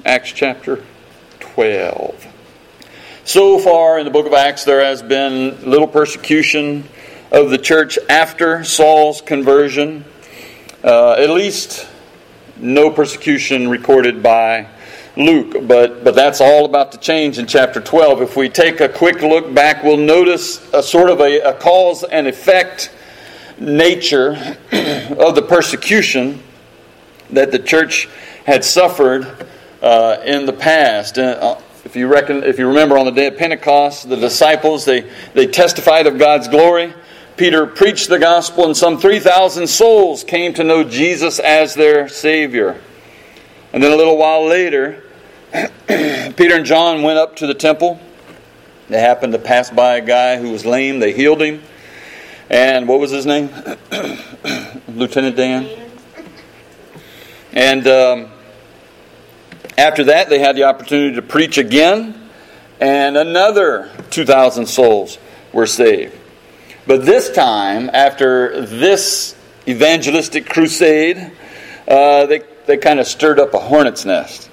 Acts chapter 12. So far in the book of Acts, there has been little persecution of the church after Saul's conversion. At least no persecution recorded by Luke, but that's all about to change in chapter 12. If we take a quick look back, we'll notice a sort of a cause and effect nature of the persecution that the church had suffered in the past. If you remember, on the day of Pentecost, the disciples they testified of God's glory. Peter preached the gospel, and some 3,000 souls came to know Jesus as their Savior. And then a little while later, Peter and John went up to the temple. They happened to pass by a guy who was lame. They healed him. And what was his name? Lieutenant Dan. And after that, they had the opportunity to preach again. And another 2,000 souls were saved. But this time, after this evangelistic crusade, they kind of stirred up a hornet's nest.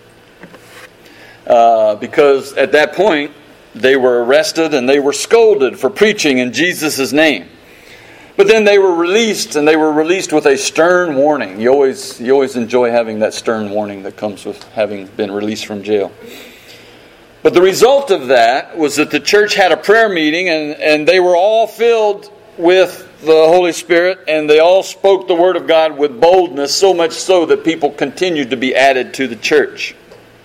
Because at that point, they were arrested and they were scolded for preaching in Jesus' name. But then they were released, and they were released with a stern warning. You always enjoy having that stern warning that comes with having been released from jail. But the result of that was that the church had a prayer meeting, and they were all filled with the Holy Spirit, and they all spoke the Word of God with boldness, so much so that people continued to be added to the church.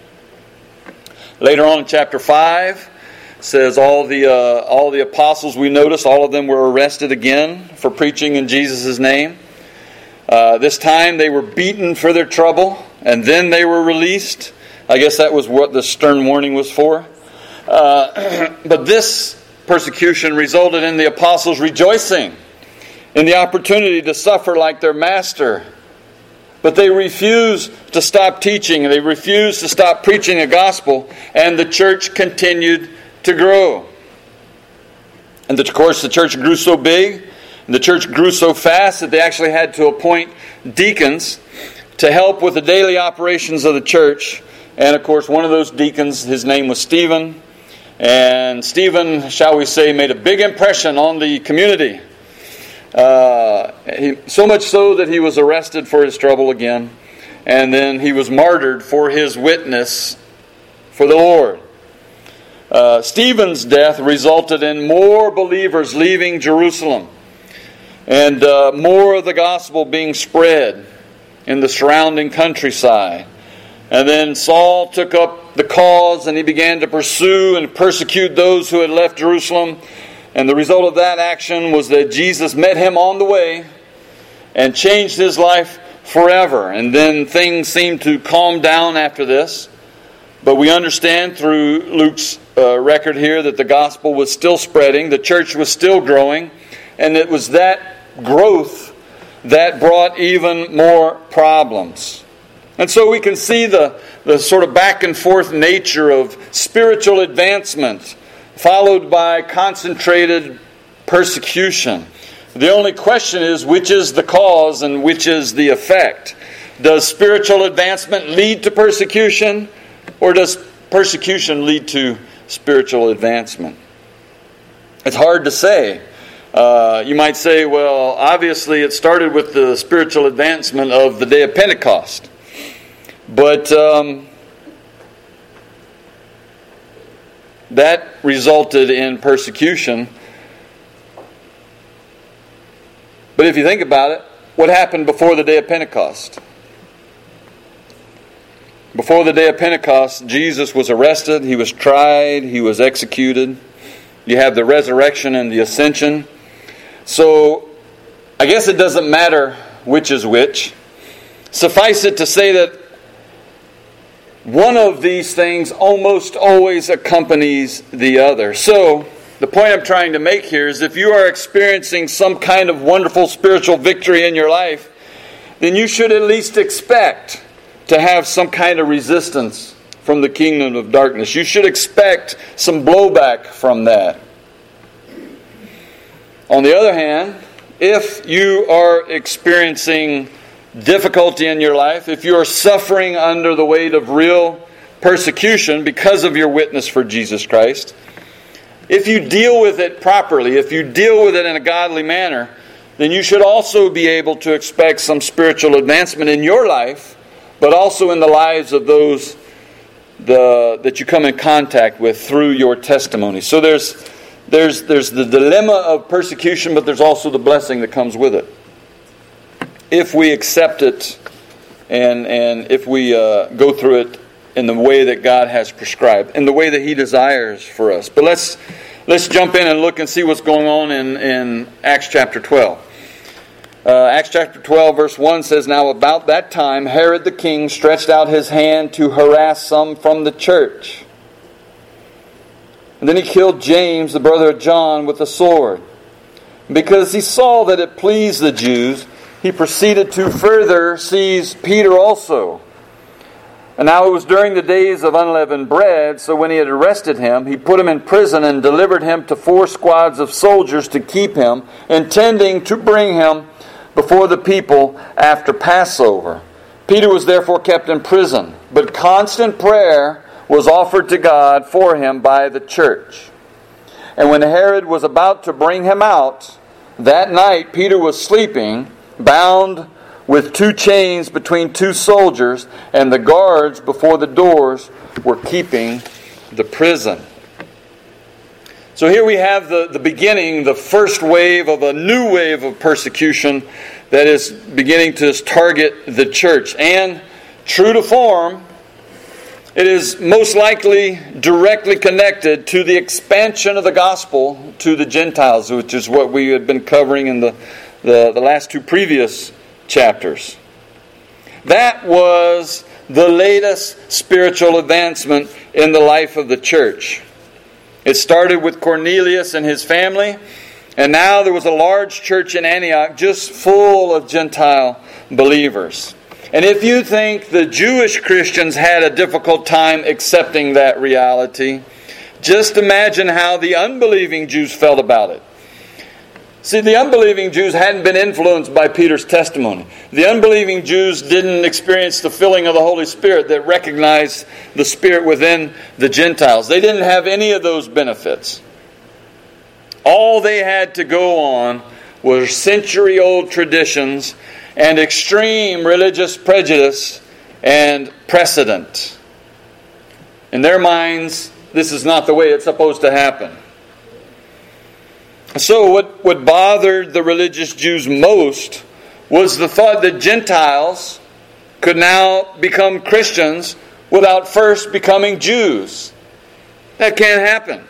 Later on in chapter 5, it says all the apostles, we notice, all of them were arrested again for preaching in Jesus' name. This time they were beaten for their trouble, and then they were released. I guess that was what the stern warning was for. But this persecution resulted in the apostles rejoicing in the opportunity to suffer like their master. But they refused to stop teaching, and they refused to stop preaching the gospel, and the church continued to grow. And of course, the church grew so big, and the church grew so fast that they actually had to appoint deacons to help with the daily operations of the church. And of course, one of those deacons, his name was Stephen. And Stephen, shall we say, made a big impression on the community. So much so that he was arrested for his trouble again. And then he was martyred for his witness for the Lord. Stephen's death resulted in more believers leaving Jerusalem. And more of the gospel being spread in the surrounding countryside. And then Saul took up the cause, and he began to pursue and persecute those who had left Jerusalem. And the result of that action was that Jesus met him on the way and changed his life forever. And then things seemed to calm down after this. But we understand through Luke's record here that the gospel was still spreading, the church was still growing, and it was that growth that brought even more problems. And so we can see the sort of back and forth nature of spiritual advancement followed by concentrated persecution. The only question is, which is the cause and which is the effect? Does spiritual advancement lead to persecution, or does persecution lead to spiritual advancement? It's hard to say. You might say, well, obviously it started with the spiritual advancement of the day of Pentecost. But that resulted in persecution. But if you think about it, what happened before the day of Pentecost? Before the day of Pentecost, Jesus was arrested, he was tried, he was executed. You have the resurrection and the ascension. So, I guess it doesn't matter which is which. Suffice it to say that one of these things almost always accompanies the other. So, the point I'm trying to make here is if you are experiencing some kind of wonderful spiritual victory in your life, then you should at least expect to have some kind of resistance from the kingdom of darkness. You should expect some blowback from that. On the other hand, if you are experiencing difficulty in your life, if you are suffering under the weight of real persecution because of your witness for Jesus Christ, if you deal with it properly, if you deal with it in a godly manner, then you should also be able to expect some spiritual advancement in your life, but also in the lives of those that you come in contact with through your testimony. So there's the dilemma of persecution, but there's also the blessing that comes with it, if we accept it and if we go through it in the way that God has prescribed, in the way that He desires for us. But let's jump in and look and see what's going on in Acts chapter 12. Acts chapter 12 verse 1 says, "Now about that time Herod the king stretched out his hand to harass some from the church. And then he killed James, the brother of John, with a sword. Because he saw that it pleased the Jews, he proceeded to further seize Peter also. And now it was during the days of unleavened bread, so when he had arrested him, he put him in prison and delivered him to 4 squads of soldiers to keep him, intending to bring him before the people after Passover. Peter was therefore kept in prison, but constant prayer was offered to God for him by the church. And when Herod was about to bring him out, that night Peter was sleeping, bound with 2 chains between 2 soldiers, and the guards before the doors were keeping the prison." So here we have the beginning, the first wave of a new wave of persecution that is beginning to target the church. And true to form, it is most likely directly connected to the expansion of the gospel to the Gentiles, which is what we had been covering in the last 2 previous chapters. That was the latest spiritual advancement in the life of the church. It started with Cornelius and his family, and now there was a large church in Antioch just full of Gentile believers. And if you think the Jewish Christians had a difficult time accepting that reality, just imagine how the unbelieving Jews felt about it. See, the unbelieving Jews hadn't been influenced by Peter's testimony. The unbelieving Jews didn't experience the filling of the Holy Spirit that recognized the Spirit within the Gentiles. They didn't have any of those benefits. All they had to go on were century-old traditions and extreme religious prejudice and precedent. In their minds, this is not the way it's supposed to happen. So what bothered the religious Jews most was the thought that Gentiles could now become Christians without first becoming Jews. That can't happen.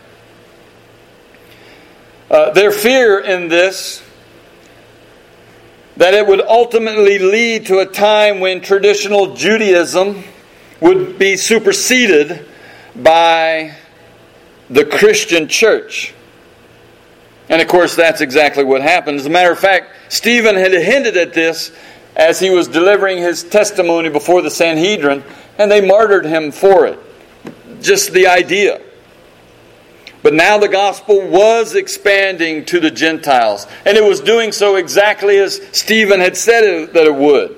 Their fear in this, that it would ultimately lead to a time when traditional Judaism would be superseded by the Christian church. And of course, that's exactly what happened. As a matter of fact, Stephen had hinted at this as he was delivering his testimony before the Sanhedrin, and they martyred him for it. Just the idea. But now the gospel was expanding to the Gentiles, and it was doing so exactly as Stephen had said that it would.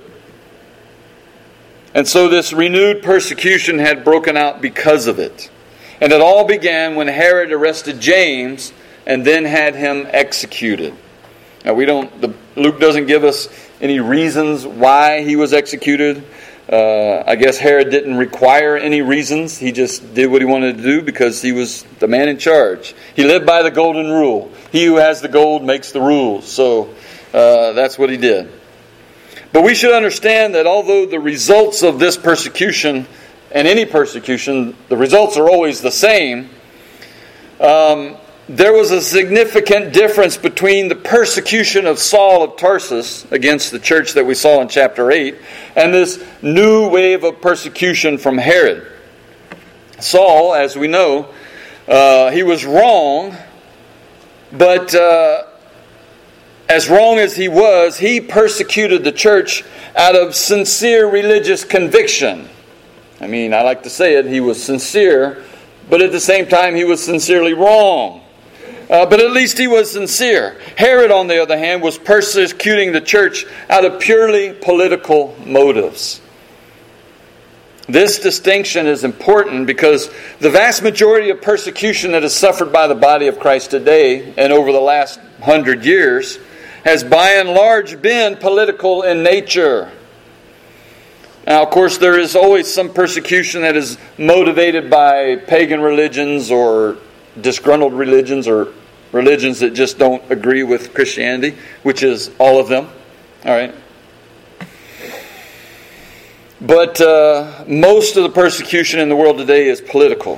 And so this renewed persecution had broken out because of it. And it all began when Herod arrested James and then had him executed. Now Luke doesn't give us any reasons why he was executed. I guess Herod didn't require any reasons. He just did what he wanted to do because he was the man in charge. He lived by the golden rule. He who has the gold makes the rules. So that's what he did. But we should understand that although the results of this persecution, and any persecution, the results are always the same, there was a significant difference between the persecution of Saul of Tarsus against the church that we saw in chapter 8 and this new wave of persecution from Herod. Saul, as we know, he was wrong, but as wrong as he was, he persecuted the church out of sincere religious conviction. I mean, I like to say it, he was sincere, but at the same time he was sincerely wrong. But at least he was sincere. Herod, on the other hand, was persecuting the church out of purely political motives. This distinction is important because the vast majority of persecution that is suffered by the body of Christ today and over the last 100 years has by and large been political in nature. Now, of course, there is always some persecution that is motivated by pagan religions or disgruntled religions or religions that just don't agree with Christianity, which is all of them. All right. But most of the persecution in the world today is political.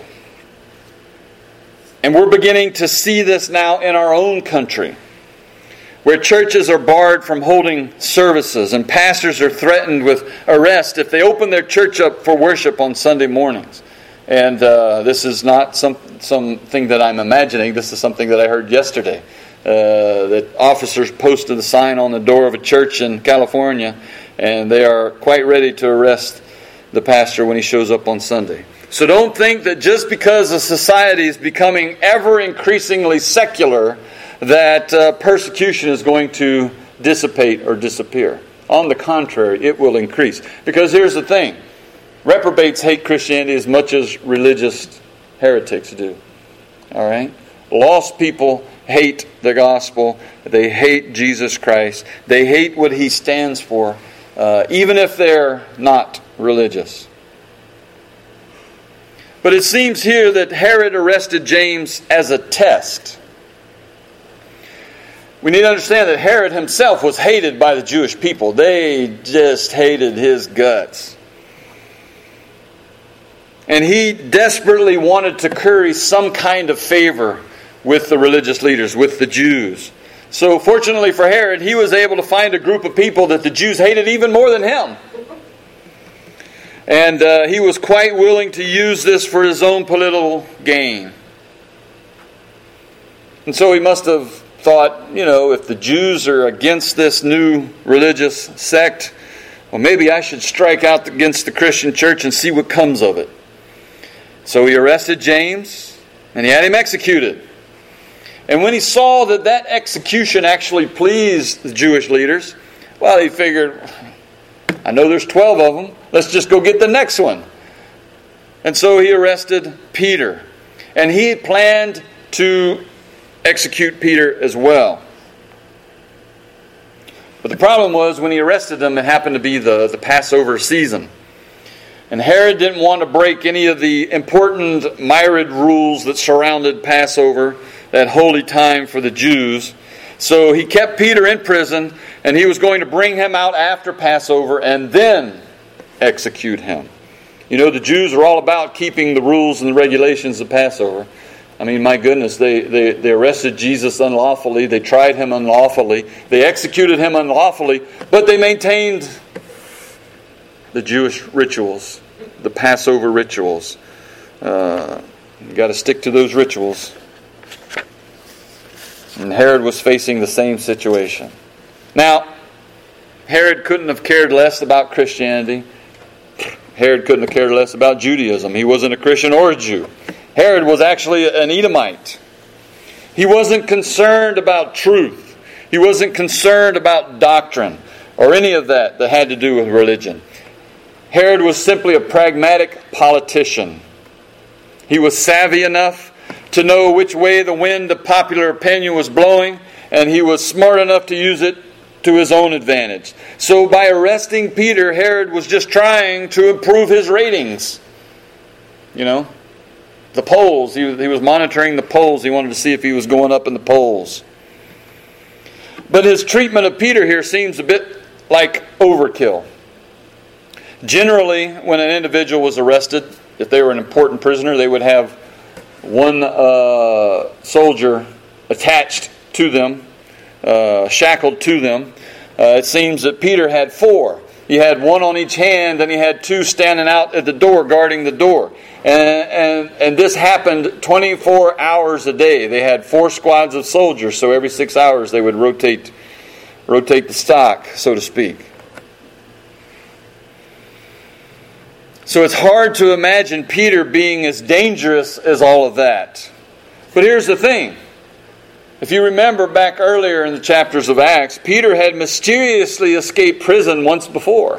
And we're beginning to see this now in our own country, where churches are barred from holding services and pastors are threatened with arrest if they open their church up for worship on Sunday mornings. And this is not something that I'm imagining. This is something that I heard yesterday. That officers posted a sign on the door of a church in California, and they are quite ready to arrest the pastor when he shows up on Sunday. So don't think that just because a society is becoming ever increasingly secular, that persecution is going to dissipate or disappear. On the contrary, it will increase. Because here's the thing. Reprobates hate Christianity as much as religious heretics do. All right? Lost people hate the gospel. They hate Jesus Christ. They hate what He stands for, even if they're not religious. But it seems here that Herod arrested James as a test. We need to understand that Herod himself was hated by the Jewish people. They just hated his guts. And he desperately wanted to curry some kind of favor with the religious leaders, with the Jews. So fortunately for Herod, he was able to find a group of people that the Jews hated even more than him. And he was quite willing to use this for his own political gain. And so he must have thought, if the Jews are against this new religious sect, well, maybe I should strike out against the Christian church and see what comes of it. So he arrested James, and he had him executed. And when he saw that execution actually pleased the Jewish leaders, well, he figured, I know there's 12 of them. Let's just go get the next one. And so he arrested Peter. And he planned to execute Peter as well. But the problem was, when he arrested him, it happened to be the Passover season. And Herod didn't want to break any of the important myriad rules that surrounded Passover, that holy time for the Jews. So he kept Peter in prison, and he was going to bring him out after Passover and then execute him. The Jews are all about keeping the rules and the regulations of Passover. I mean, my goodness, they arrested Jesus unlawfully. They tried him unlawfully. They executed him unlawfully, but they maintained the Jewish rituals, the Passover rituals. You've got to stick to those rituals. And Herod was facing the same situation. Now, Herod couldn't have cared less about Christianity. Herod couldn't have cared less about Judaism. He wasn't a Christian or a Jew. Herod was actually an Edomite. He wasn't concerned about truth. He wasn't concerned about doctrine or any of that had to do with religion. Herod was simply a pragmatic politician. He was savvy enough to know which way the wind of popular opinion was blowing, and he was smart enough to use it to his own advantage. So by arresting Peter, Herod was just trying to improve his ratings. The polls. He was monitoring the polls. He wanted to see if he was going up in the polls. But his treatment of Peter here seems a bit like overkill. Generally, when an individual was arrested, if they were an important prisoner, they would have one soldier attached to them, shackled to them. It seems that Peter had 4. He had one on each hand, and he had 2 standing out at the door, guarding the door. And this happened 24 hours a day. They had 4 squads of soldiers, so every 6 hours they would rotate the stock, so to speak. So it's hard to imagine Peter being as dangerous as all of that. But here's the thing. If you remember back earlier in the chapters of Acts, Peter had mysteriously escaped prison once before.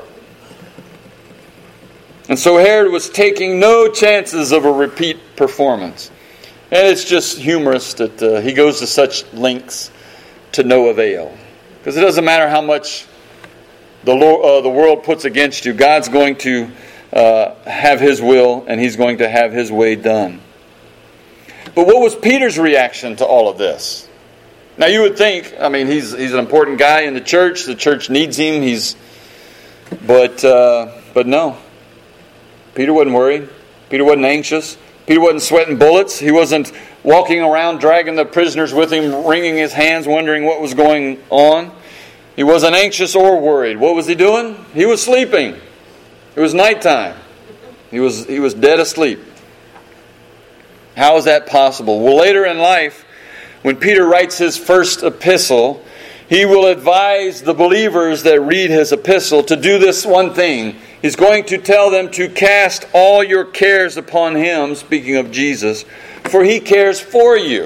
And so Herod was taking no chances of a repeat performance. And it's just humorous that he goes to such lengths to no avail. Because it doesn't matter how much the world puts against you, God's going to have His will, and He's going to have His way done. But what was Peter's reaction to all of this? Now you would think, he's an important guy in the church needs him, but no. Peter wasn't worried. Peter wasn't anxious. Peter wasn't sweating bullets. He wasn't walking around dragging the prisoners with him, wringing his hands, wondering what was going on. He wasn't anxious or worried. What was he doing? He was sleeping. It was nighttime. He was dead asleep. How is that possible? Well, later in life, when Peter writes his first epistle, he will advise the believers that read his epistle to do this one thing. He's going to tell them to cast all your cares upon Him, speaking of Jesus, for He cares for you.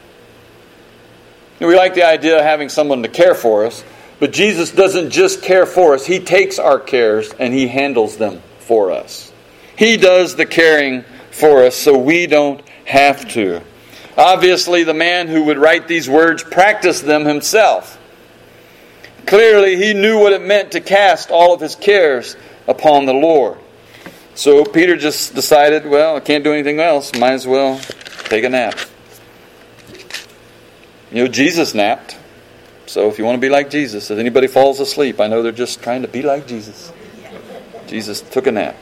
We like the idea of having someone to care for us, but Jesus doesn't just care for us. He takes our cares and He handles them for us. He does the caring for us so we don't have to. Obviously, the man who would write these words practiced them himself. Clearly, he knew what it meant to cast all of his cares upon the Lord. So Peter just decided, well, I can't do anything else. Might as well take a nap. Jesus napped. So if you want to be like Jesus, if anybody falls asleep, I know they're just trying to be like Jesus. Jesus took a nap.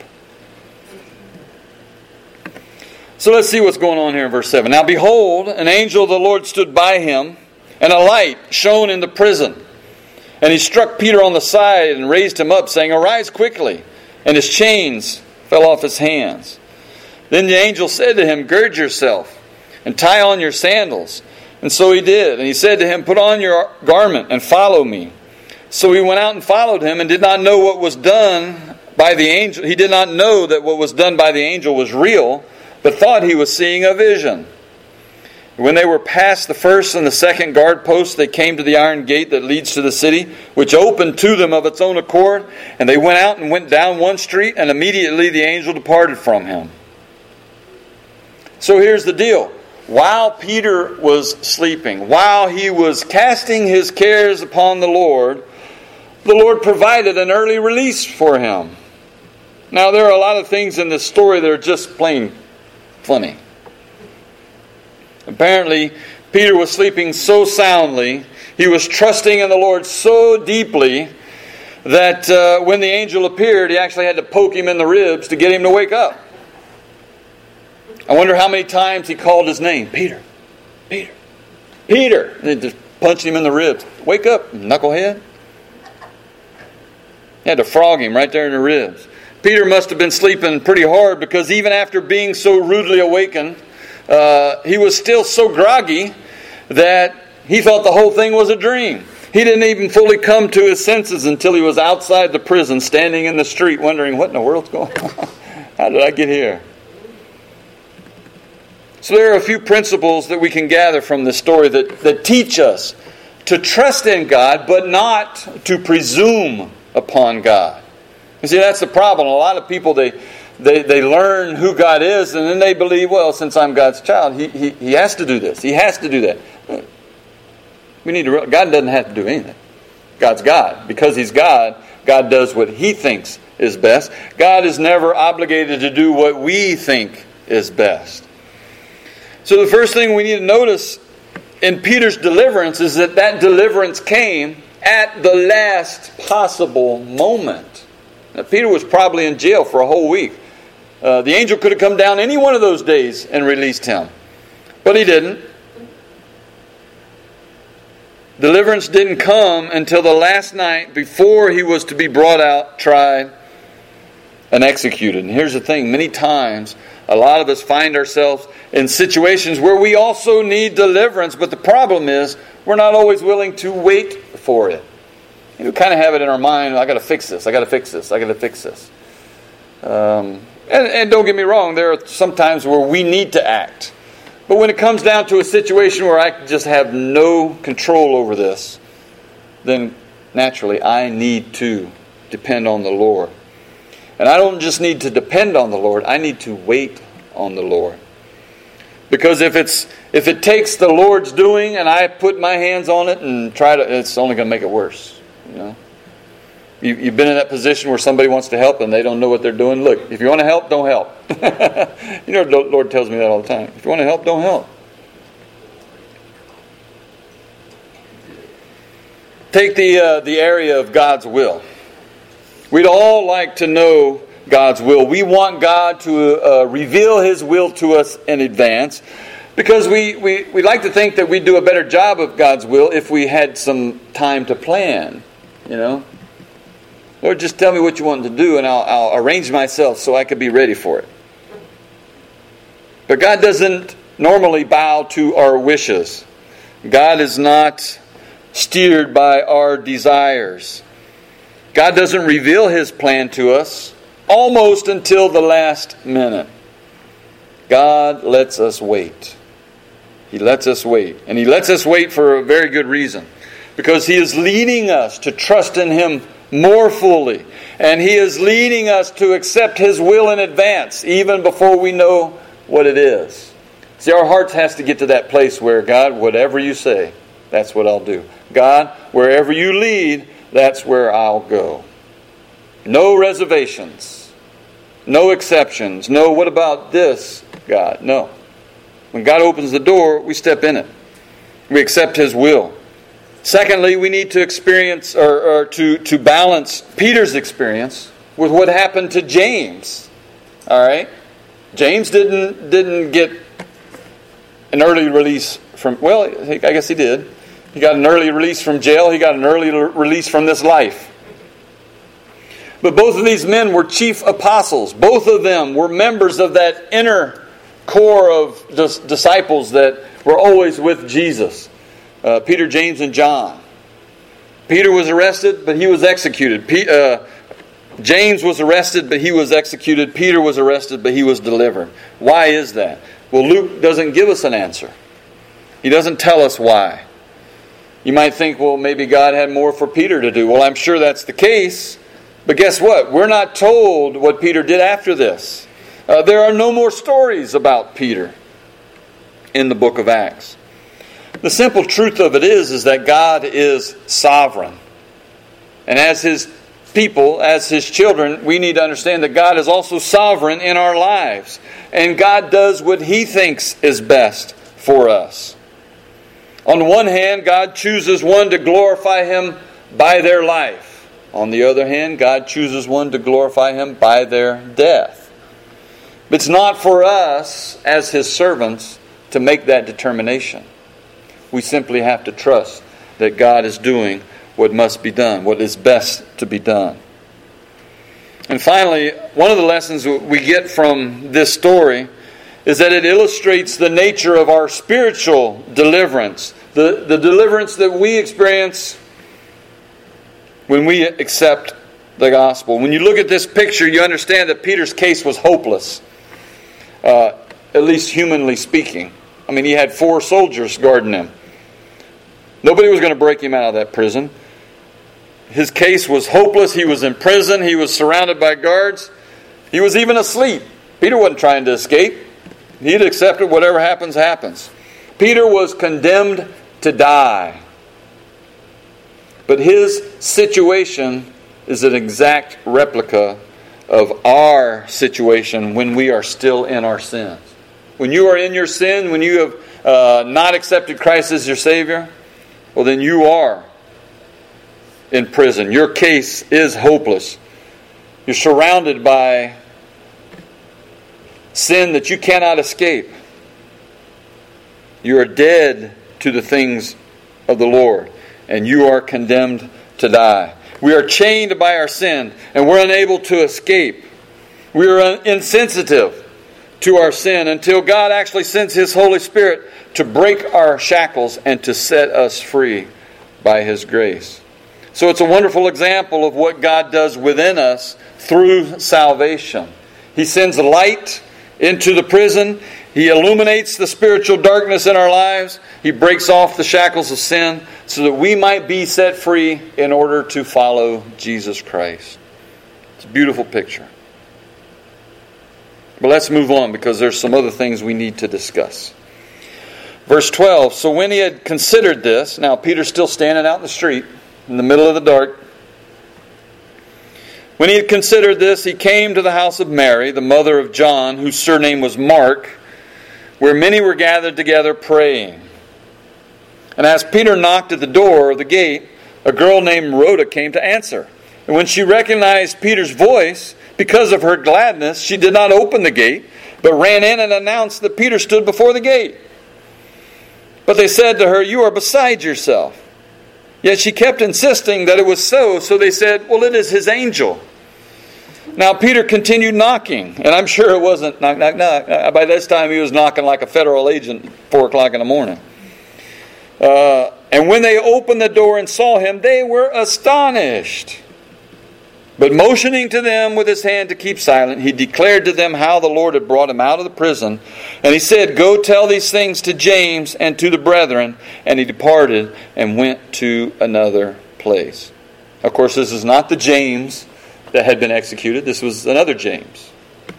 So let's see what's going on here in verse 7. Now behold, an angel of the Lord stood by him, and a light shone in the prison. And he struck Peter on the side and raised him up, saying, Arise quickly. And his chains fell off his hands. Then the angel said to him, Gird yourself, and tie on your sandals. And so he did. And he said to him, Put on your garment, and follow me. So he went out and followed him, and did not know what was done by the angel. He did not know that what was done by the angel was real, but thought he was seeing a vision. When they were past the first and the second guard posts, they came to the iron gate that leads to the city, which opened to them of its own accord. And they went out and went down one street, and immediately the angel departed from him. So here's the deal. While Peter was sleeping, while he was casting his cares upon the Lord provided an early release for him. Now, there are a lot of things in this story that are just plain funny. Apparently, Peter was sleeping so soundly, he was trusting in the Lord so deeply, that when the angel appeared, he actually had to poke him in the ribs to get him to wake up. I wonder how many times he called his name. Peter, Peter, Peter. And they just punched him in the ribs. Wake up, knucklehead. He had to frog him right there in the ribs. Peter must have been sleeping pretty hard, because even after being so rudely awakened, he was still so groggy that he thought the whole thing was a dream. He didn't even fully come to his senses until he was outside the prison, standing in the street, wondering, what in the world's going on? How did I get here? So there are a few principles that we can gather from this story that teach us to trust in God, but not to presume upon God. You see, that's the problem. A lot of people, they learn who God is, and then they believe, well, since I'm God's child, He has to do this. He has to do that. God doesn't have to do anything. God's God. Because He's God, God does what He thinks is best. God is never obligated to do what we think is best. So the first thing we need to notice in Peter's deliverance is that deliverance came at the last possible moment. Now, Peter was probably in jail for a whole week. The angel could have come down any one of those days and released him. But he didn't. Deliverance didn't come until the last night before he was to be brought out, tried, and executed. And here's the thing. Many times, a lot of us find ourselves in situations where we also need deliverance. But the problem is, we're not always willing to wait for it. We kind of have it in our mind, I got to fix this, I got to fix this, I got to fix this. And don't get me wrong, there are some times where we need to act. But when it comes down to a situation where I just have no control over this, then naturally I need to depend on the Lord. And I don't just need to depend on the Lord, I need to wait on the Lord. Because if it takes the Lord's doing and I put my hands on it and it's only going to make it worse. You know, you've been in that position where somebody wants to help and they don't know what they're doing. Look, if you want to help, don't help. You know, the Lord tells me that all the time. If you want to help, don't help. Take the area of God's will. We'd all like to know God's will. We want God to reveal His will to us in advance, because we like to think that we'd do a better job of God's will if we had some time to plan. You know, Lord, just tell me what you want to do, and I'll arrange myself so I could be ready for it. But God doesn't normally bow to our wishes. God is not steered by our desires. God doesn't reveal His plan to us almost until the last minute. God lets us wait. He lets us wait. And He lets us wait for a very good reason. Because He is leading us to trust in Him more fully. And He is leading us to accept His will in advance, even before we know what it is. See, our hearts has to get to that place where, God, whatever you say, that's what I'll do. God, wherever you lead, that's where I'll go. No reservations. No exceptions. No, what about this, God? No. When God opens the door, we step in it. We accept His will. Secondly, we need to experience or to balance Peter's experience with what happened to James. All right? James didn't get an early release from, well, I guess he did. He got an early release from jail. He got an early release from this life. But both of these men were chief apostles. Both of them were members of that inner core of disciples that were always with Jesus. Peter, James, and John. Peter was arrested, but he was executed. James was arrested, but he was executed. Peter was arrested, but he was delivered. Why is that? Well, Luke doesn't give us an answer. He doesn't tell us why. You might think, well, maybe God had more for Peter to do. Well, I'm sure that's the case. But guess what? We're not told what Peter did after this. There are no more stories about Peter in the book of Acts. The simple truth of it is that God is sovereign. And as His people, as His children, we need to understand that God is also sovereign in our lives. And God does what He thinks is best for us. On the one hand, God chooses one to glorify Him by their life. On the other hand, God chooses one to glorify Him by their death. But it's not for us, as His servants, to make that determination. We simply have to trust that God is doing what must be done, what is best to be done. And finally, one of the lessons we get from this story is that it illustrates the nature of our spiritual deliverance, the deliverance that we experience when we accept the gospel. When you look at this picture, you understand that Peter's case was hopeless, at least humanly speaking. I mean, he had 4 soldiers guarding him. Nobody was going to break him out of that prison. His case was hopeless. He was in prison. He was surrounded by guards. He was even asleep. Peter wasn't trying to escape. He'd accepted whatever happens, happens. Peter was condemned to die. But his situation is an exact replica of our situation when we are still in our sins. When you are in your sin, when you have not accepted Christ as your Savior, well, then you are in prison. Your case is hopeless. You're surrounded by sin that you cannot escape. You are dead to the things of the Lord, and you are condemned to die. We are chained by our sin, and we're unable to escape. We are insensitive to our sin until God actually sends His Holy Spirit to break our shackles and to set us free by His grace. So it's a wonderful example of what God does within us through salvation. He sends light into the prison. He illuminates the spiritual darkness in our lives. He breaks off the shackles of sin so that we might be set free in order to follow Jesus Christ. It's a beautiful picture. But let's move on because there's some other things we need to discuss. Verse 12, so when he had considered this, now Peter's still standing out in the street in the middle of the dark. When he had considered this, he came to the house of Mary, the mother of John, whose surname was Mark, where many were gathered together praying. And as Peter knocked at the door of the gate, a girl named Rhoda came to answer. And when she recognized Peter's voice, because of her gladness, she did not open the gate, but ran in and announced that Peter stood before the gate. But they said to her, "You are beside yourself." Yet she kept insisting that it was so they said, "Well, it is his angel." Now Peter continued knocking, and I'm sure it wasn't knock, knock, knock. By this time he was knocking like a federal agent at 4 o'clock in the morning. And when they opened the door and saw him, they were astonished. But motioning to them with his hand to keep silent, he declared to them how the Lord had brought him out of the prison. And he said, "Go tell these things to James and to the brethren." And he departed and went to another place. Of course, this is not the James that had been executed. This was another James.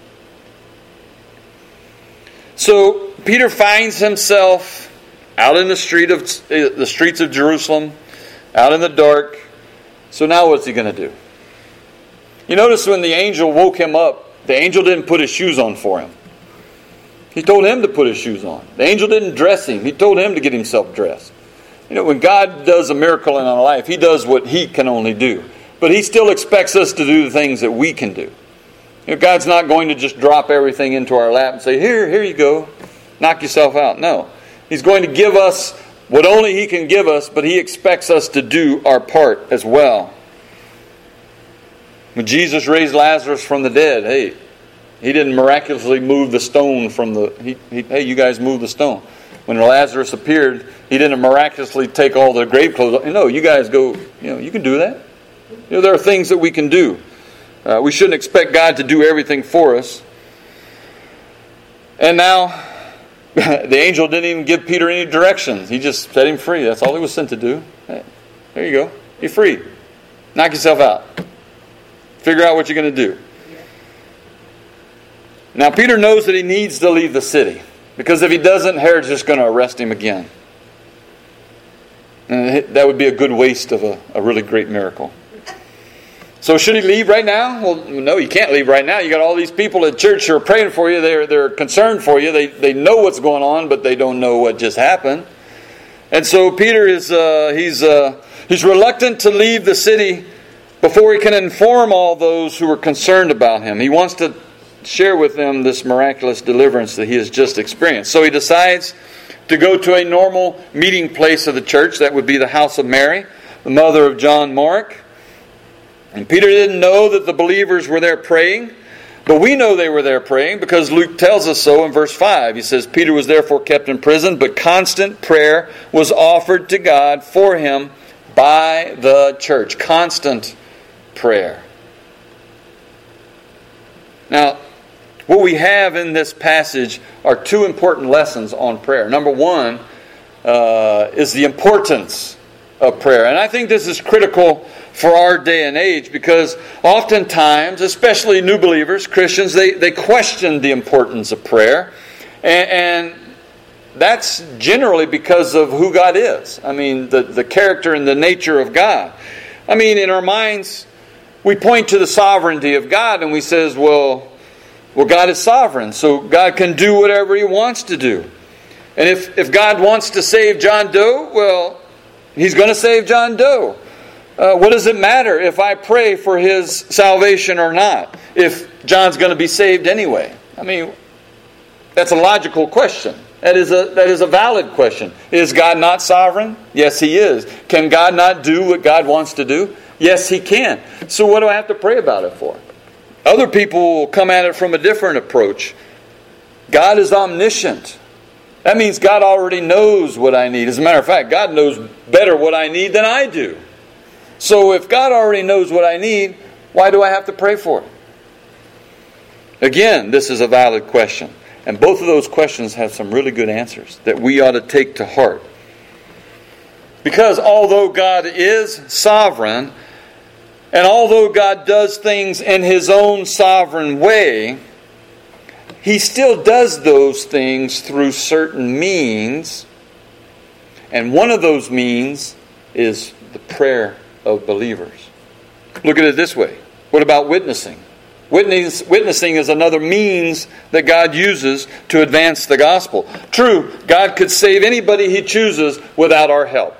So Peter finds himself out in the streets of Jerusalem, out in the dark. So now what's he going to do? You notice when the angel woke him up, the angel didn't put his shoes on for him. He told him to put his shoes on. The angel didn't dress him. He told him to get himself dressed. You know, when God does a miracle in our life, He does what He can only do. But He still expects us to do the things that we can do. You know, God's not going to just drop everything into our lap and say, here you go, knock yourself out. No. He's going to give us what only He can give us, but He expects us to do our part as well. When Jesus raised Lazarus from the dead, hey, He didn't miraculously move the stone from the... Hey, you guys move the stone. When Lazarus appeared, He didn't miraculously take all the grave clothes. No, you guys go, you can do that. There are things that we can do. We shouldn't expect God to do everything for us. And now, the angel didn't even give Peter any directions. He just set him free. That's all he was sent to do. Hey, there you go. You're free. Knock yourself out. Figure out what you're going to do. Now, Peter knows that he needs to leave the city. Because if he doesn't, Herod's just going to arrest him again. And that would be a good waste of a really great miracle. So should he leave right now? Well, no, you can't leave right now. You got all these people at church who are praying for you. They're concerned for you. They know what's going on, but they don't know what just happened. And so Peter is he's reluctant to leave the city before he can inform all those who are concerned about him. He wants to share with them this miraculous deliverance that he has just experienced. So he decides to go to a normal meeting place of the church. That would be the house of Mary, the mother of John Mark. And Peter didn't know that the believers were there praying, but we know they were there praying because Luke tells us so in verse 5. He says, Peter was therefore kept in prison, but constant prayer was offered to God for him by the church. Constant prayer. Now, what we have in this passage are two important lessons on prayer. Number one is the importance of prayer. And I think this is critical for our day and age because oftentimes, especially new believers, Christians, they question the importance of prayer. And that's generally because of who God is. I mean, the character and the nature of God. I mean, in our minds, we point to the sovereignty of God and we says, well, God is sovereign, so God can do whatever He wants to do. And if God wants to save John Doe, well, He's going to save John Doe. What does it matter if I pray for his salvation or not, if John's going to be saved anyway? I mean, that's a logical question. That is a valid question. Is God not sovereign? Yes, He is. Can God not do what God wants to do? Yes, He can. So what do I have to pray about it for? Other people will come at it from a different approach. God is omniscient. That means God already knows what I need. As a matter of fact, God knows better what I need than I do. So if God already knows what I need, why do I have to pray for it? Again, this is a valid question. And both of those questions have some really good answers that we ought to take to heart. Because although God is sovereign, and although God does things in His own sovereign way, He still does those things through certain means. And one of those means is the prayer of believers. Look at it this way. What about witnessing? Witnessing is another means that God uses to advance the gospel. True, God could save anybody He chooses without our help.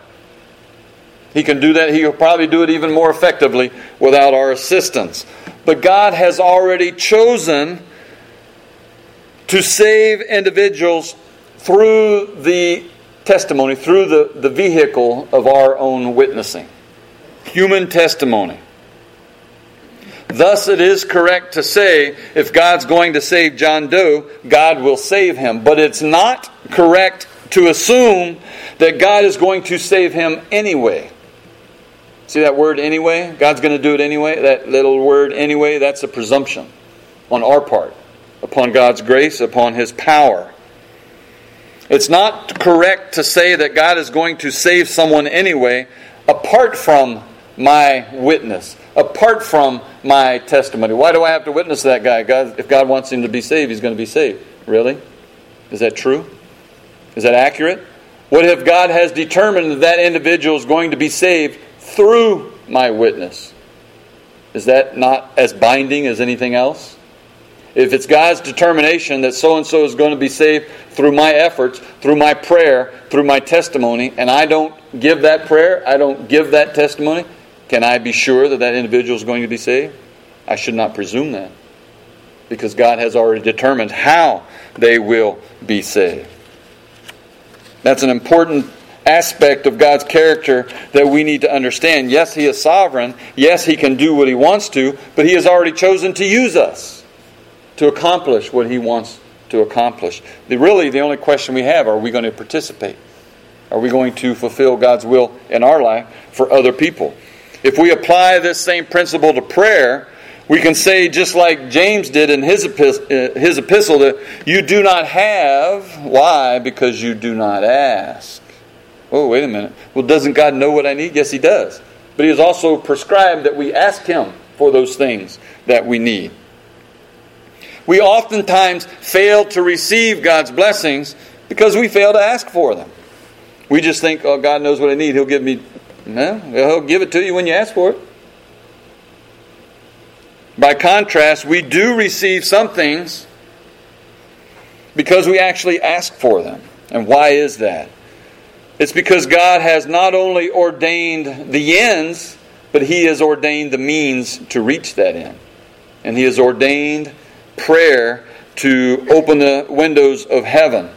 He can do that. He'll probably do it even more effectively without our assistance. But God has already chosen to save individuals through the testimony, through the vehicle of our own witnessing. Human testimony. Thus it is correct to say, if God's going to save John Doe, God will save him. But it's not correct to assume that God is going to save him anyway. See that word anyway? God's going to do it anyway? That little word anyway, that's a presumption on our part, upon God's grace, upon His power. It's not correct to say that God is going to save someone anyway, apart from my witness, apart from my testimony. Why do I have to witness that guy? If God wants him to be saved, he's going to be saved. Really? Is that true? Is that accurate? What if God has determined that individual is going to be saved through my witness? Is that not as binding as anything else? If it's God's determination that so-and-so is going to be saved through my efforts, through my prayer, through my testimony, and I don't give that prayer, I don't give that testimony, can I be sure that that individual is going to be saved? I should not presume that, because God has already determined how they will be saved. That's an important aspect of God's character that we need to understand. Yes, He is sovereign. Yes, He can do what He wants to, but He has already chosen to use us to accomplish what He wants to accomplish. Really, the only question we have, are we going to participate? Are we going to fulfill God's will in our life for other people? If we apply this same principle to prayer, we can say, just like James did in his epistle, that you do not have. Why? Because you do not ask. Oh, wait a minute. Well, doesn't God know what I need? Yes, He does. But He has also prescribed that we ask Him for those things that we need. We oftentimes fail to receive God's blessings because we fail to ask for them. We just think, oh, God knows what I need. He'll give me. No, He'll give it to you when you ask for it. By contrast, we do receive some things because we actually ask for them. And why is that? It's because God has not only ordained the ends, but He has ordained the means to reach that end. And He has ordained prayer to open the windows of heaven.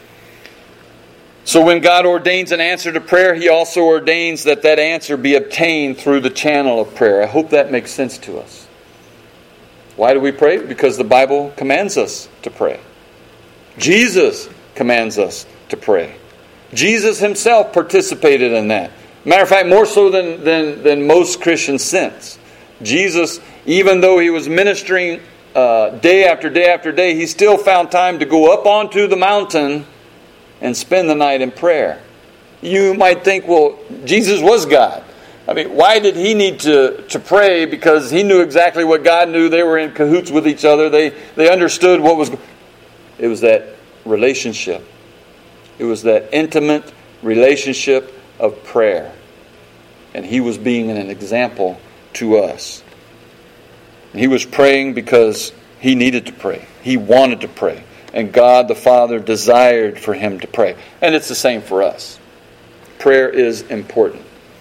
So when God ordains an answer to prayer, He also ordains that that answer be obtained through the channel of prayer. I hope that makes sense to us. Why do we pray? Because the Bible commands us to pray. Jesus commands us to pray. Jesus Himself participated in that. Matter of fact, more so than most Christians since. Jesus, even though He was ministering day after day after day, He still found time to go up onto the mountain and spend the night in prayer. You might think, well, Jesus was God. I mean, why did He need to pray? Because He knew exactly what God knew. They were in cahoots with each other. They understood what was. It was that relationship. It was that intimate relationship of prayer. And He was being an example to us. And He was praying because He needed to pray. He wanted to pray. And God the Father desired for Him to pray. And it's the same for us. Prayer is important.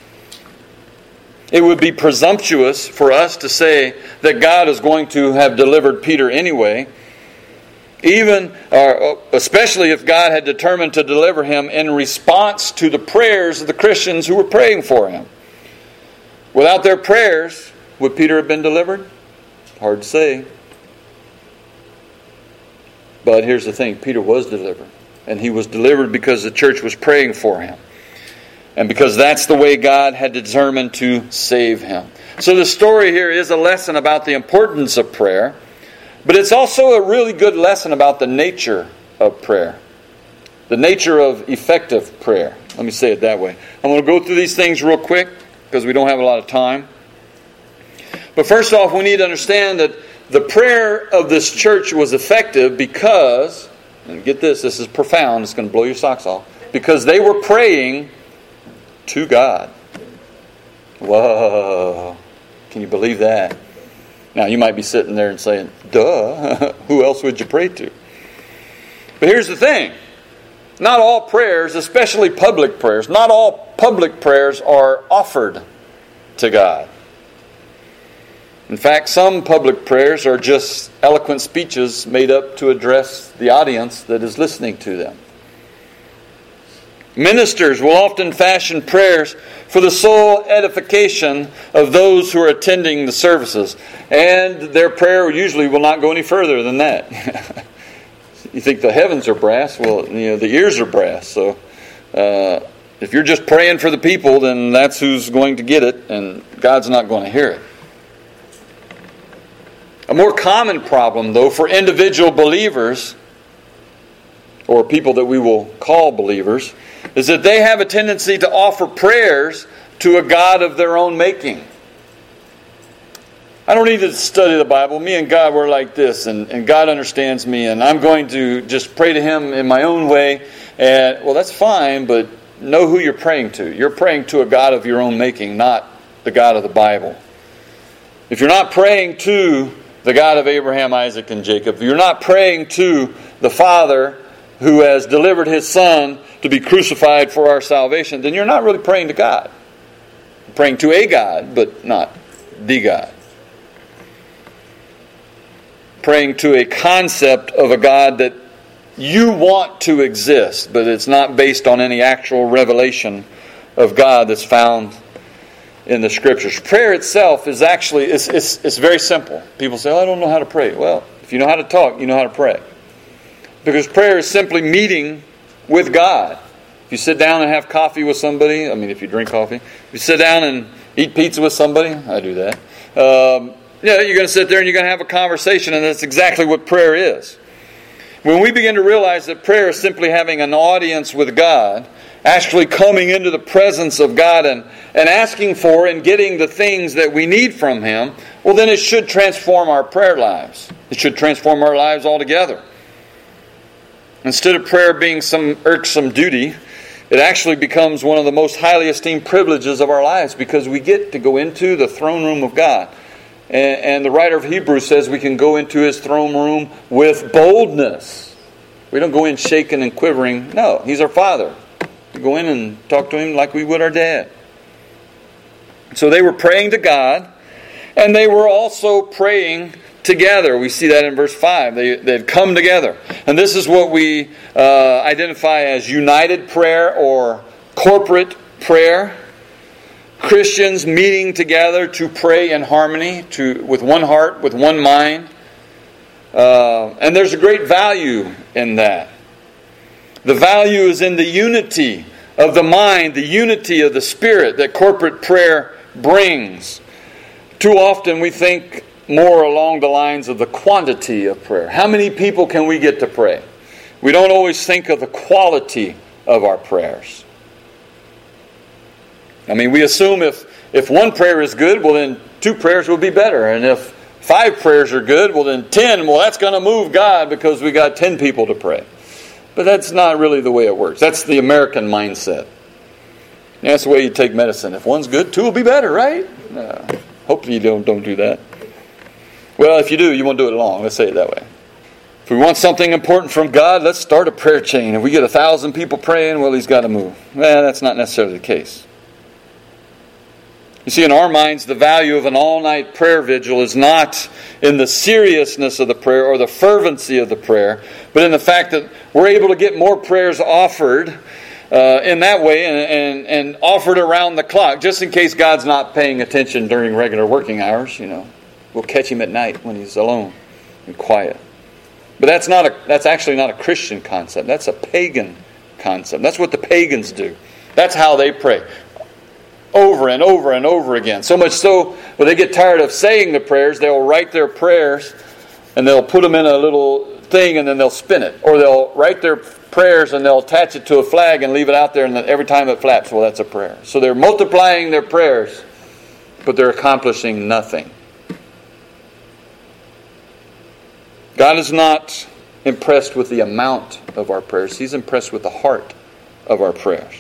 It would be presumptuous for us to say that God is going to have delivered Peter anyway, especially if God had determined to deliver him in response to the prayers of the Christians who were praying for him. Without their prayers, would Peter have been delivered? Hard to say. But here's the thing, Peter was delivered. And he was delivered because the church was praying for him. And because that's the way God had determined to save him. So the story here is a lesson about the importance of prayer. But it's also a really good lesson about the nature of prayer. The nature of effective prayer. Let me say it that way. I'm going to go through these things real quick because we don't have a lot of time. But first off, we need to understand that the prayer of this church was effective because, and get this is profound, it's going to blow your socks off, because they were praying to God. Whoa. Can you believe that? Now, you might be sitting there and saying, duh, who else would you pray to? But here's the thing. Not all prayers, especially public prayers, not all public prayers are offered to God. In fact, some public prayers are just eloquent speeches made up to address the audience that is listening to them. Ministers will often fashion prayers for the sole edification of those who are attending the services. And their prayer usually will not go any further than that. You think the heavens are brass? Well, the ears are brass. So if you're just praying for the people, then that's who's going to get it, and God's not going to hear it. A more common problem, though, for individual believers, or people that we will call believers, is that they have a tendency to offer prayers to a God of their own making. I don't need to study the Bible. Me and God, we're like this, and God understands me, and I'm going to just pray to Him in my own way. And well, that's fine, but know who you're praying to. You're praying to a God of your own making, not the God of the Bible. If you're not praying to the God of Abraham, Isaac, and Jacob, if you're not praying to the Father who has delivered His Son to be crucified for our salvation, then you're not really praying to God. You're praying to a God, but not the God. Praying to a concept of a God that you want to exist, but it's not based on any actual revelation of God that's found in the Scriptures. Prayer itself is actually, it's very simple. People say, I don't know how to pray. Well, if you know how to talk, you know how to pray. Because prayer is simply meeting with God. If you sit down and have coffee with somebody, if you drink coffee, if you sit down and eat pizza with somebody, I do that. You're going to sit there and you're going to have a conversation, and that's exactly what prayer is. When we begin to realize that prayer is simply having an audience with God, actually coming into the presence of God and asking for and getting the things that we need from Him, well, then it should transform our prayer lives. It should transform our lives altogether. Instead of prayer being some irksome duty, it actually becomes one of the most highly esteemed privileges of our lives, because we get to go into the throne room of God. And the writer of Hebrews says we can go into His throne room with boldness. We don't go in shaking and quivering. No, He's our Father. We go in and talk to Him like we would our dad. So they were praying to God, and they were also praying together. We see that in verse 5. They had come together. And this is what we identify as united prayer or corporate prayer. Christians meeting together to pray in harmony, with one heart, with one mind. And there's a great value in that. The value is in the unity of the mind, the unity of the Spirit that corporate prayer brings. Too often we think more along the lines of the quantity of prayer. How many people can we get to pray? We don't always think of the quality of our prayers. We assume if one prayer is good, well then 2 prayers will be better. And if 5 prayers are good, well then 10, that's going to move God because we got 10 people to pray. But that's not really the way it works. That's the American mindset. That's the way you take medicine. If one's good, 2 will be better, right? Hopefully you don't do that. Well, if you do, you won't do it long. Let's say it that way. If we want something important from God, let's start a prayer chain. If we get 1,000 people praying, well, He's got to move. Well, that's not necessarily the case. You see, in our minds, the value of an all-night prayer vigil is not in the seriousness of the prayer or the fervency of the prayer, but in the fact that we're able to get more prayers offered in that way and offered around the clock, just in case God's not paying attention during regular working hours. We'll catch Him at night when He's alone and quiet. But that's actually not a Christian concept. That's a pagan concept. That's what the pagans do. That's how they pray. Over and over and over again. So much so, when they get tired of saying the prayers, they'll write their prayers and they'll put them in a little thing and then they'll spin it. Or they'll write their prayers and they'll attach it to a flag and leave it out there, and then every time it flaps, well, that's a prayer. So they're multiplying their prayers, but they're accomplishing nothing. God is not impressed with the amount of our prayers. He's impressed with the heart of our prayers.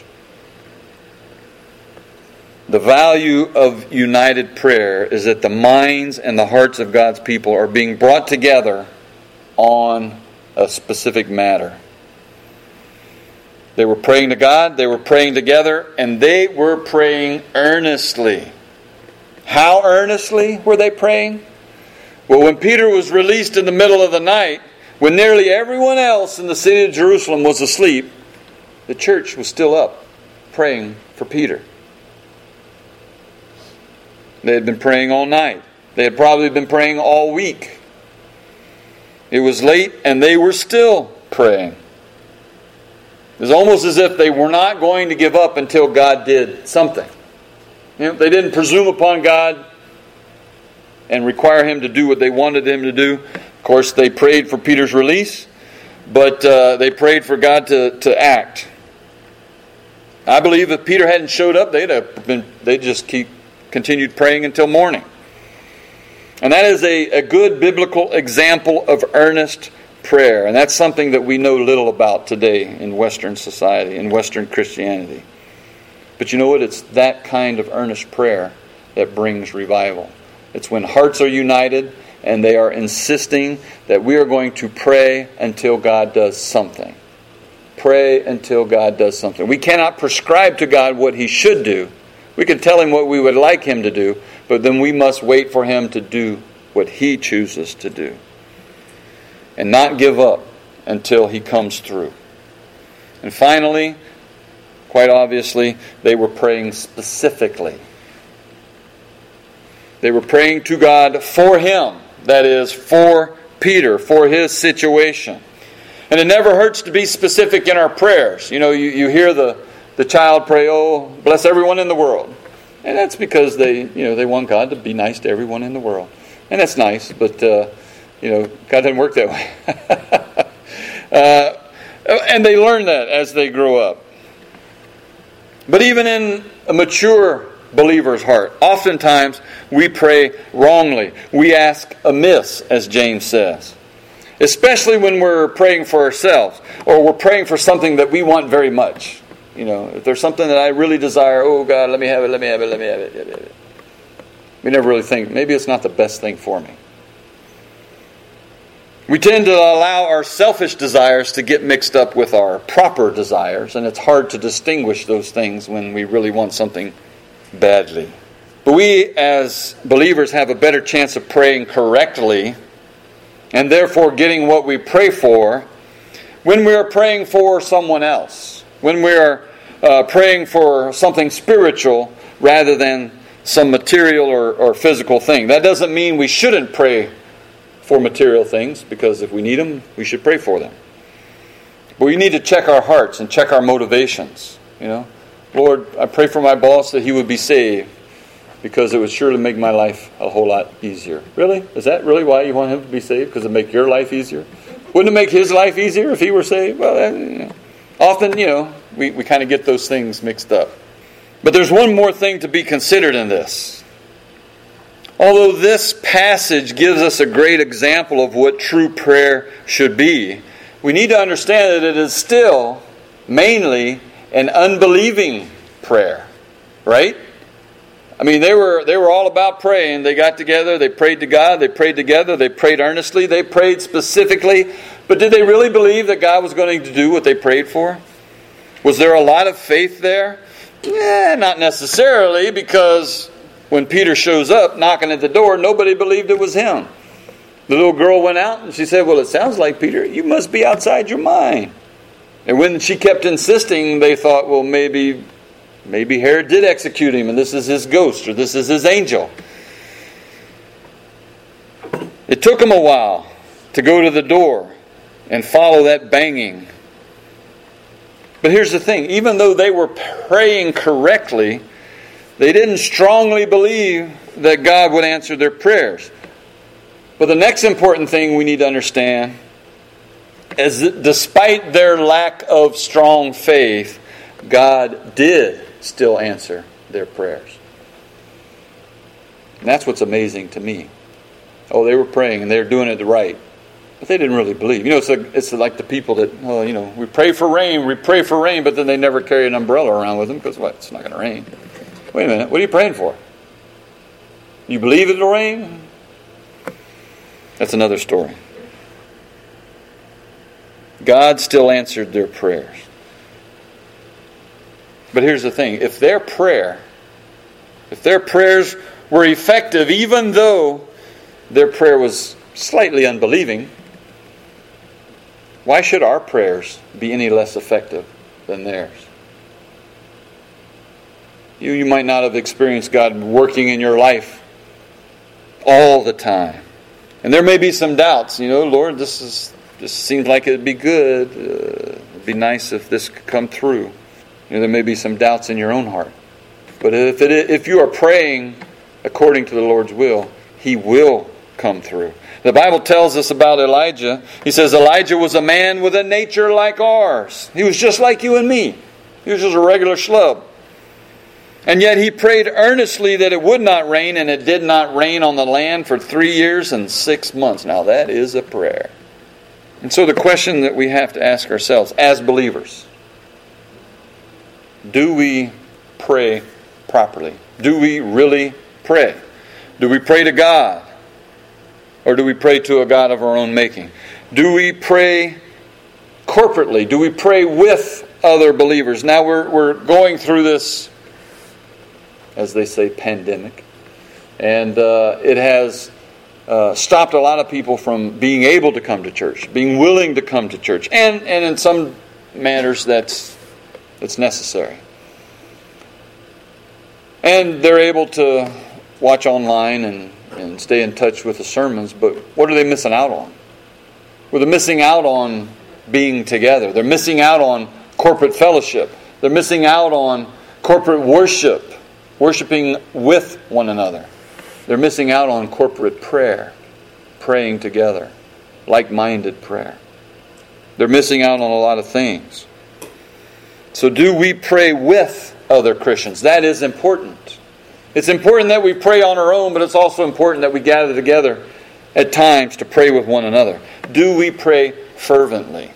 The value of united prayer is that the minds and the hearts of God's people are being brought together on a specific matter. They were praying to God, they were praying together, and they were praying earnestly. How earnestly were they praying? Well, when Peter was released in the middle of the night, when nearly everyone else in the city of Jerusalem was asleep, the church was still up praying for Peter. They had been praying all night. They had probably been praying all week. It was late and they were still praying. It was almost as if they were not going to give up until God did something. They didn't presume upon God and require Him to do what they wanted Him to do. Of course, they prayed for Peter's release, but they prayed for God to act. I believe if Peter hadn't showed up, they'd just continued praying until morning. And that is a good biblical example of earnest prayer. And that's something that we know little about today in Western society, in Western Christianity. But you know what? It's that kind of earnest prayer that brings revival. It's when hearts are united and they are insisting that we are going to pray until God does something. Pray until God does something. We cannot prescribe to God what He should do. We can tell Him what we would like Him to do, but then we must wait for Him to do what He chooses to do. And not give up until He comes through. And finally, quite obviously, they were praying specifically. They were praying to God for him. That is, for Peter, for his situation. And it never hurts to be specific in our prayers. You know, you hear the child pray, "Oh, bless everyone in the world." And that's because they want God to be nice to everyone in the world. And that's nice, but God doesn't work that way. And they learn that as they grow up. But even in a mature believer's heart, oftentimes we pray wrongly. We ask amiss, as James says. Especially when we're praying for ourselves, or we're praying for something that we want very much. You know, if there's something that I really desire, "Oh God, let me have it, let me have it, let me have it." We never really think, maybe it's not the best thing for me. We tend to allow our selfish desires to get mixed up with our proper desires, and it's hard to distinguish those things when we really want something badly. But we, as believers, have a better chance of praying correctly, and therefore getting what we pray for, when we are praying for someone else, when we are praying for something spiritual rather than some material or physical thing. That doesn't mean we shouldn't pray for material things, because if we need them, we should pray for them. But we need to check our hearts and check our motivations. Lord, I pray for my boss that he would be saved, because it would surely make my life a whole lot easier. Really? Is that really why you want him to be saved? Because it would make your life easier? Wouldn't it make his life easier if he were saved? Well, often, we kind of get those things mixed up. But there's one more thing to be considered in this. Although this passage gives us a great example of what true prayer should be, we need to understand that it is still mainly an unbelieving prayer. Right? I mean, they were all about praying. They got together, they prayed to God, they prayed together, they prayed earnestly, they prayed specifically. But did they really believe that God was going to do what they prayed for? Was there a lot of faith there? Not necessarily, because when Peter shows up knocking at the door, nobody believed it was him. The little girl went out and she said, "Well, it sounds like Peter. You must be outside your mind." And when she kept insisting, they thought, well, maybe Herod did execute him and this is his ghost or this is his angel. It took them a while to go to the door and follow that banging. But here's the thing. Even though they were praying correctly, they didn't strongly believe that God would answer their prayers. But the next important thing we need to understand is that despite their lack of strong faith, God did still answer their prayers. And that's what's amazing to me. Oh, they were praying and they were doing it right. But they didn't really believe. It's like the people that, we pray for rain, but then they never carry an umbrella around with them because, it's not going to rain. Wait a minute, what are you praying for? You believe it'll rain? That's another story. God still answered their prayers. But here's the thing. If their prayers were effective, even though their prayer was slightly unbelieving, why should our prayers be any less effective than theirs? You might not have experienced God working in your life all the time. And there may be some doubts. Lord, this seems like it'd be good. It'd be nice if this could come through. There may be some doubts in your own heart. But if you are praying according to the Lord's will, He will come through. The Bible tells us about Elijah. He says Elijah was a man with a nature like ours. He was just like you and me. He was just a regular schlub. And yet he prayed earnestly that it would not rain, and it did not rain on the land for 3 years and 6 months. Now that is a prayer. And so the question that we have to ask ourselves as believers, do we pray properly? Do we really pray? Do we pray to God? Or do we pray to a God of our own making? Do we pray corporately? Do we pray with other believers? Now we're going through this, as they say, pandemic. And it has stopped a lot of people from being able to come to church, being willing to come to church. And in some matters that's necessary. And they're able to watch online and stay in touch with the sermons, but what are they missing out on? Well, they're missing out on being together. They're missing out on corporate fellowship. They're missing out on corporate worship, worshiping with one another. They're missing out on corporate prayer, praying together, like-minded prayer. They're missing out on a lot of things. So do we pray with other Christians? That is important. It's important that we pray on our own, but it's also important that we gather together at times to pray with one another. Do we pray fervently?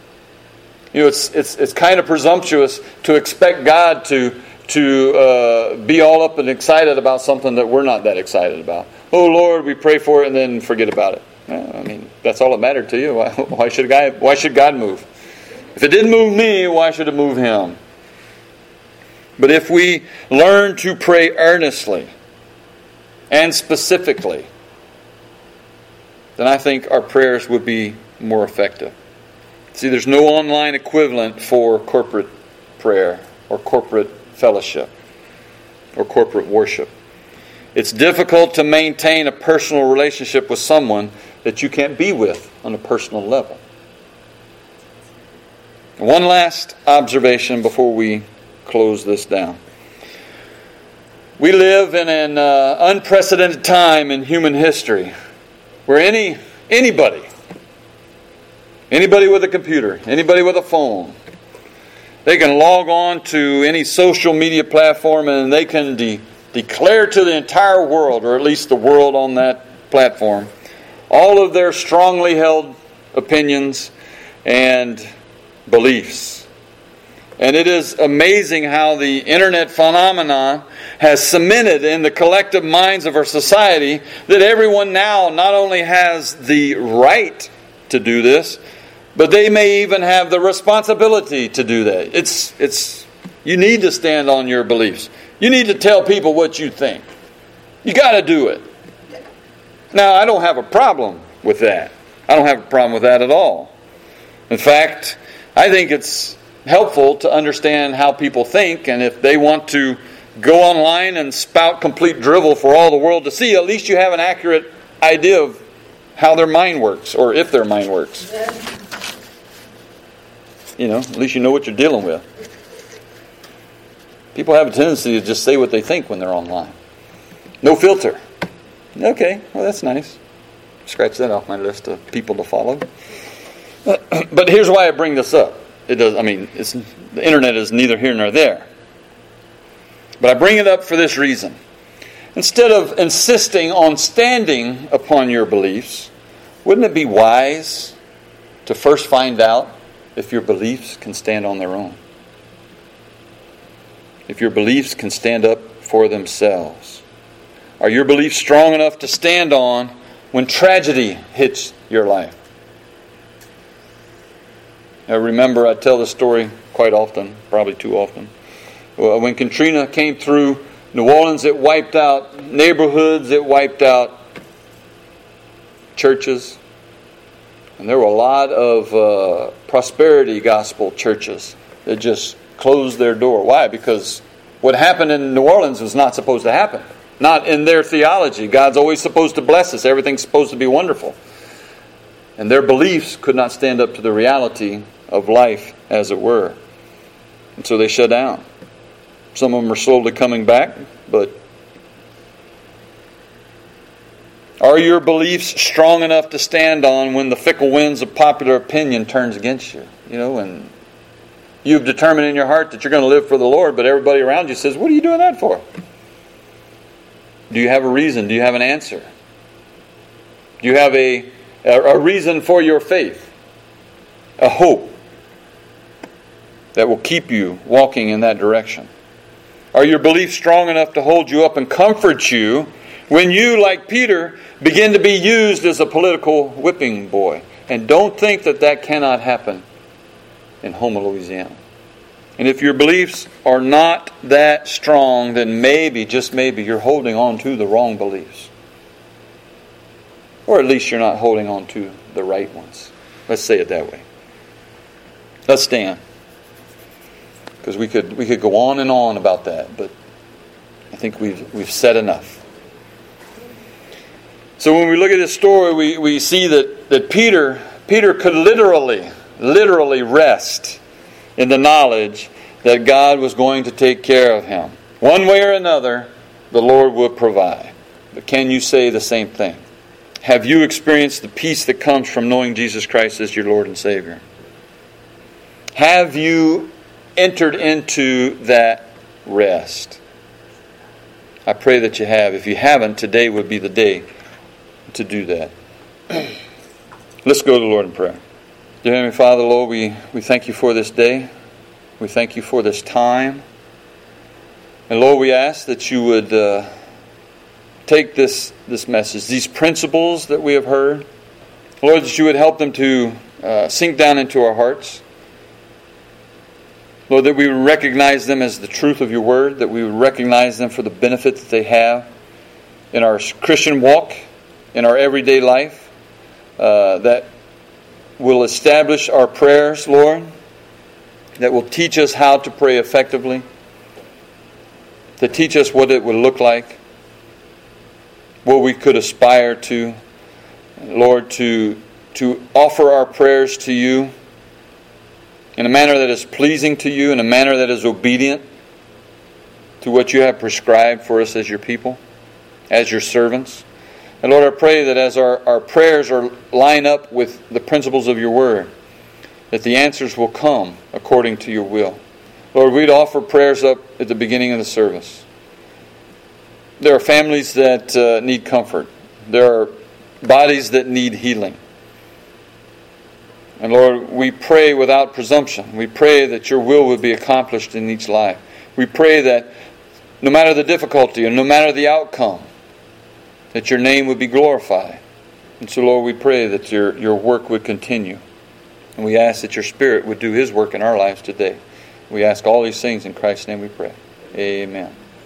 It's kind of presumptuous to expect God to be all up and excited about something that we're not that excited about. Oh Lord, we pray for it and then forget about it. That's all that mattered to you. Why should God move? If it didn't move me, why should it move Him? But if we learn to pray earnestly and specifically, then I think our prayers would be more effective. See, there's no online equivalent for corporate prayer or corporate fellowship or corporate worship. It's difficult to maintain a personal relationship with someone that you can't be with on a personal level. One last observation before we close this down. We live in an unprecedented time in human history where anybody with a computer, anybody with a phone, they can log on to any social media platform and they can declare to the entire world, or at least the world on that platform, all of their strongly held opinions and beliefs. And it is amazing how the internet phenomenon has cemented in the collective minds of our society that everyone now not only has the right to do this, but they may even have the responsibility to do that. You need to stand on your beliefs. You need to tell people what you think. You got to do it. Now, I don't have a problem with that. I don't have a problem with that at all. In fact, I think it's helpful to understand how people think, and if they want to go online and spout complete drivel for all the world to see, at least you have an accurate idea of how their mind works, or if their mind works. At least you know what you're dealing with. People have a tendency to just say what they think when they're online. No filter. Okay, well that's nice. Scratch that off my list of people to follow. But here's why I bring this up. The internet is neither here nor there. But I bring it up for this reason. Instead of insisting on standing upon your beliefs, wouldn't it be wise to first find out if your beliefs can stand on their own? If your beliefs can stand up for themselves. Are your beliefs strong enough to stand on when tragedy hits your life? I remember I tell this story quite often, probably too often. When Katrina came through New Orleans, it wiped out neighborhoods, it wiped out churches. And there were a lot of prosperity gospel churches that just closed their door. Why? Because what happened in New Orleans was not supposed to happen. Not in their theology. God's always supposed to bless us. Everything's supposed to be wonderful. And their beliefs could not stand up to the reality of life, as it were. And so they shut down. Some of them are slowly coming back, but are your beliefs strong enough to stand on when the fickle winds of popular opinion turns against you? And you've determined in your heart that you're going to live for the Lord, but everybody around you says, what are you doing that for? Do you have a reason? Do you have an answer? Do you have a reason for your faith? A hope that will keep you walking in that direction? Are your beliefs strong enough to hold you up and comfort you when you, like Peter, begin to be used as a political whipping boy? And don't think that cannot happen in Houma, Louisiana. And if your beliefs are not that strong, then maybe, just maybe, you're holding on to the wrong beliefs. Or at least you're not holding on to the right ones. Let's say it that way. Let's stand. Because we could go on and on about that, but I think we've said enough. So when we look at this story, we see that Peter could literally rest in the knowledge that God was going to take care of him. One way or another, the Lord would provide. But can you say the same thing? Have you experienced the peace that comes from knowing Jesus Christ as your Lord and Savior? Have you entered into that rest? I pray that you have. If you haven't, today would be the day to do that. Let's go to the Lord in prayer. Dear Heavenly Father, Lord, we thank you for this day. We thank you for this time. And Lord, we ask that you would take this message, these principles that we have heard, Lord, that you would help them to sink down into our hearts. Lord, that we would recognize them as the truth of your word, that we would recognize them for the benefit that they have in our Christian walk, in our everyday life, that will establish our prayers, Lord, that will teach us how to pray effectively, to teach us what it would look like, what we could aspire to, Lord, to offer our prayers to you in a manner that is pleasing to you, in a manner that is obedient to what you have prescribed for us as your people, as your servants. And Lord, I pray that as our prayers line up with the principles of your word, that the answers will come according to your will. Lord, we'd offer prayers up at the beginning of the service. There are families that need comfort. There are bodies that need healing. And Lord, we pray without presumption. We pray that your will would be accomplished in each life. We pray that no matter the difficulty and no matter the outcome, that your name would be glorified. And so, Lord, we pray that your work would continue. And we ask that your Spirit would do his work in our lives today. We ask all these things in Christ's name we pray. Amen.